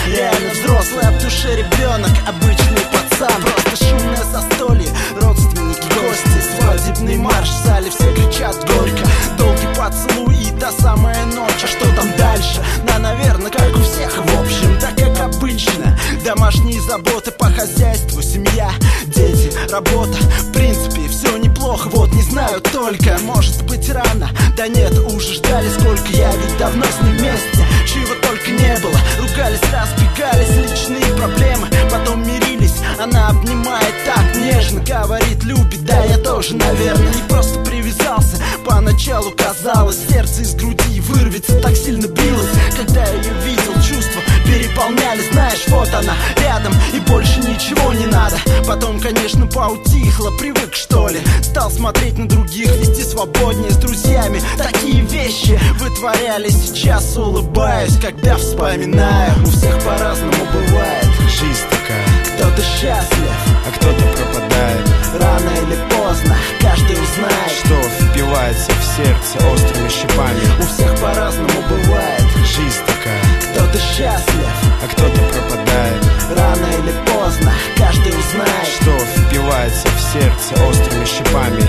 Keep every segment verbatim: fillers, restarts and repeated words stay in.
реально взрослый, а в душе ребенок, обычный пацан. Просто шумное застолье, родственники, гости, свадебный марш, в зале все кричат горько. Долгий поцелуй и та самая ночь, а что там дальше? Да, наверное, как у всех, в общем, так как обычно. Домашние заботы по хозяйству, семья, дети, работа. В принципе, все неплохо, вот не знаю только, может быть рано. Да нет, уже ждали сколько, я ведь давно с ним вместе. Чего только не было, ругались, разбегались, личные проблемы, потом мирились. Она обнимает так нежно, говорит, любит, да я тоже, наверное, не просто привязался. Поначалу казалось, сердце из груди вырвется, так сильно билось. Когда я ее видел, чувства переполняли, знаешь, вот она рядом, и больше ничего не надо. Потом, конечно, поутихло, привык, что ли. Стал смотреть на других, вести свободнее с друзьями. Такие вещи вытворяли, сейчас улыбаюсь, когда вспоминаю. У всех по-разному бывает жизнь такая. Кто-то счастлив, а кто-то пропадает. Рано или поздно каждый узнает, что впивается в сердце острыми шипами. У всех по-разному бывает жизнь такая. Кто-то счастлив, а кто-то пропадает. Рано или поздно каждый узнает, что впивается в сердце острыми шипами.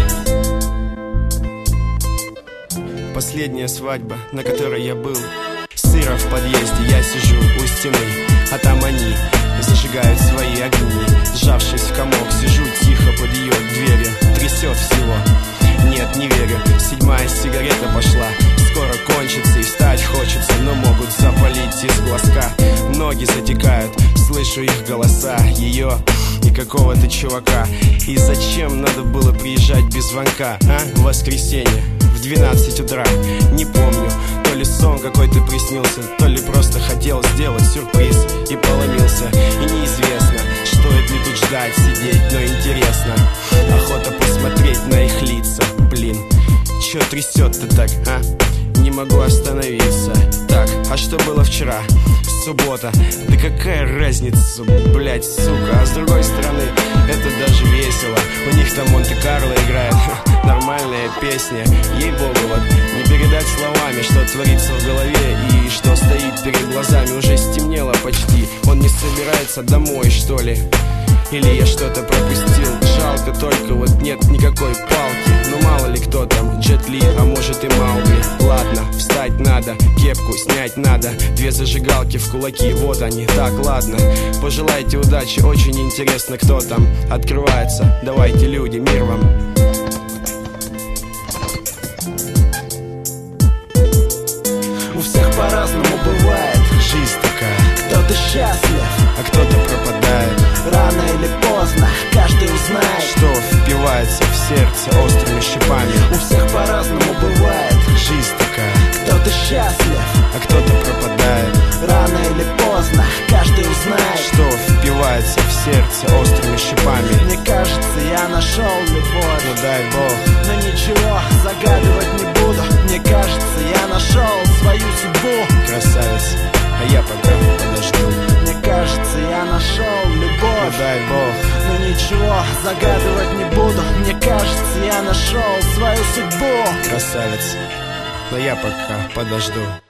Последняя свадьба, на которой я был. Сыро в подъезде, я сижу у стены, а там они зажигают свои огни. Сжавшись в комок, сижу тихо под ее дверью. Трясет всего, нет, не верю. Седьмая сигарета пошла, скоро кончится и встать хочется, но могут запалить из глазка. Ноги затекают, слышу их голоса, ее и какого-то чувака. И зачем надо было приезжать без звонка, а? В воскресенье в двенадцать утра, не помню. То ли сон какой-то приснился, то ли просто хотел сделать сюрприз и поломился. И неизвестно, стоит ли тут ждать, сидеть, но интересно. Охота посмотреть на их лица. Блин, чё трясет-то так, а? Не могу остановиться. Так, а что было вчера? Суббота. Да какая разница, блять, сука. А с другой стороны, это даже весело. У них там Монте-Карло играет. Нормальная песня. Ей-богу, вот не передать словами, что творится в голове и что стоит перед глазами. Уже стемнело почти. Он не собирается домой, что ли? Или я что-то пропустил? Жалко только, вот нет никакой палки. Ну мало ли кто там, Джет Ли, а может и Маугли. Ладно, встать надо, кепку снять надо. Две зажигалки в кулаки, вот они. Так, ладно, пожелайте удачи, очень интересно, кто там открывается. Давайте, люди, мир вам. У всех по-разному бывает жизнь такая. Кто-то счастлив, а кто-то пропадает. Рано или поздно каждый узнает, что впивается в сердце острыми шипами. У всех по-разному бывает жизнь такая. Кто-то счастлив, а кто-то пропадает. Рано или поздно каждый узнает, что впивается в сердце острыми шипами. Мне кажется, я нашел любовь, ну дай бог, но ничего загадывать не буду. Мне кажется, я нашел свою судьбу. Красавец, а я пока подожду. Мне кажется, я нашел любовь, ну дай бог, но ничего загадывать не буду. Мне кажется, я нашел свою судьбу. Красавец, но я пока подожду.